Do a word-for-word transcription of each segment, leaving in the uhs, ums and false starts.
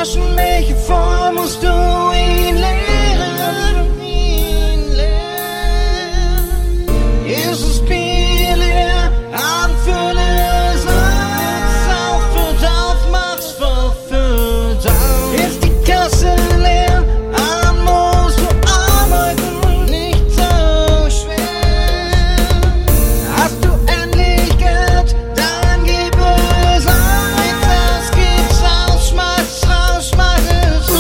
Taschen, welche voll musst du ihn leeren, ihn leeren. Ist es Bier leer, anfülle es auf, füllt auf, mach's voll, füllt auf. Ist die Kasse leer, an musst du arbeiten, nicht so schwer. Hast du endlich Geld, dann gib es ein, das gibt's aus, schmeiß raus, schmeiß es raus.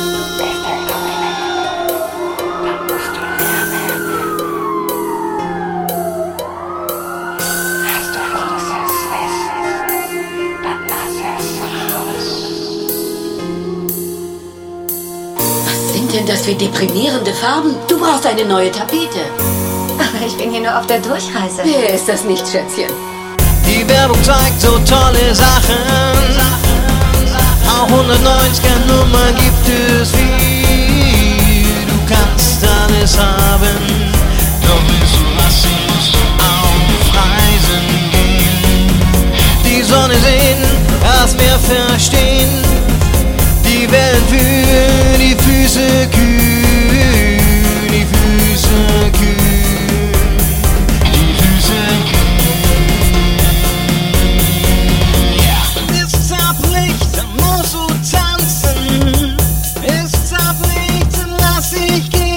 Was sind denn das für deprimierende Farben? Du brauchst eine neue Tapete. Aber ich bin hier nur auf der Durchreise. Wer ist das nicht, Schätzchen? Die Werbung zeigt so tolle Sachen. Auch hundertneunziger Nummer gibt es viel. Du kannst alles haben, doch willst du was, musst du auf Reisen gehen. Die Sonne sehen, das Meer verstehen, die Welt für die Füße kühlen, die Füße kühlen, die Füße kühlen. Ist Tablicht, dann musst du tanzen. Ist Tablicht, dann lass dich gehen.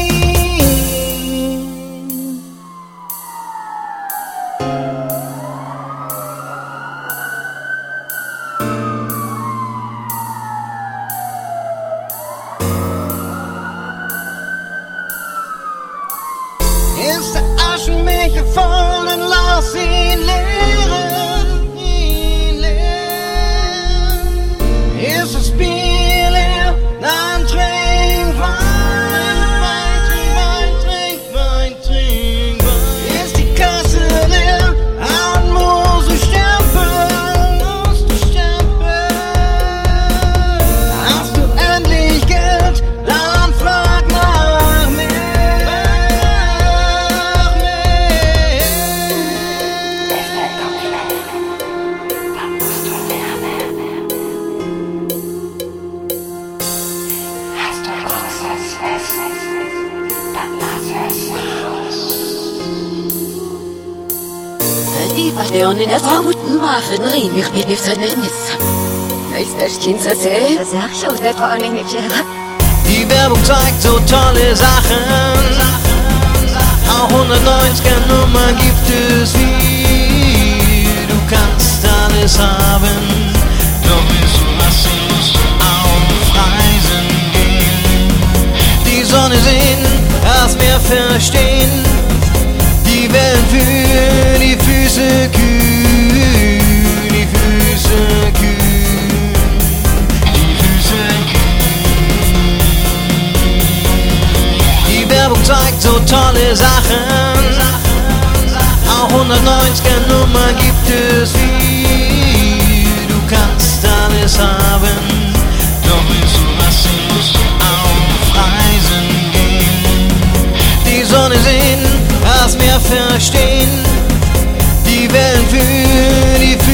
Ist der Aschenbecher voll, dann lass ihn leeren, ihn leeren. Ist das Bier leer, dann trink Wein, Wein, trink Wein, trink Wein, trink Wein. Ist die Kasse leer, dann musst du stempeln, musst du stempeln. Hast du endlich Geld, dann frag nach mir. Die Patreonin der guten Waffen, mich hilft seine Nisse. Ist das Kind so sehr? Das sag ich auch, der Frau nicht nicht. Die Werbung zeigt so tolle Sachen. Auch hundertneunziger Nummer gibt es viel. Du kannst alles haben, doch willst du was, musst du auf Reisen gehen. Die Sonne sehen, das Meer verstehen, die Welt für die Füße kühlen, die Füße kühlen, die Füße kühlen. Die Werbung zeigt so tolle Sachen. Auch hundertneunziger Nummer gibt es viel. Du kannst alles haben, doch willst du was, musst du auf Reisen gehen. Die Sonne sehen, das Meer verstehen, die Welt für die